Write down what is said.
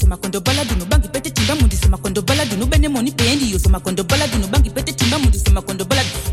makondo baladu no bangi pete timba mundi se makondo baladu no bene money pay ndi yo se makondo baladu no bangi pete timba mundi se makondo baladu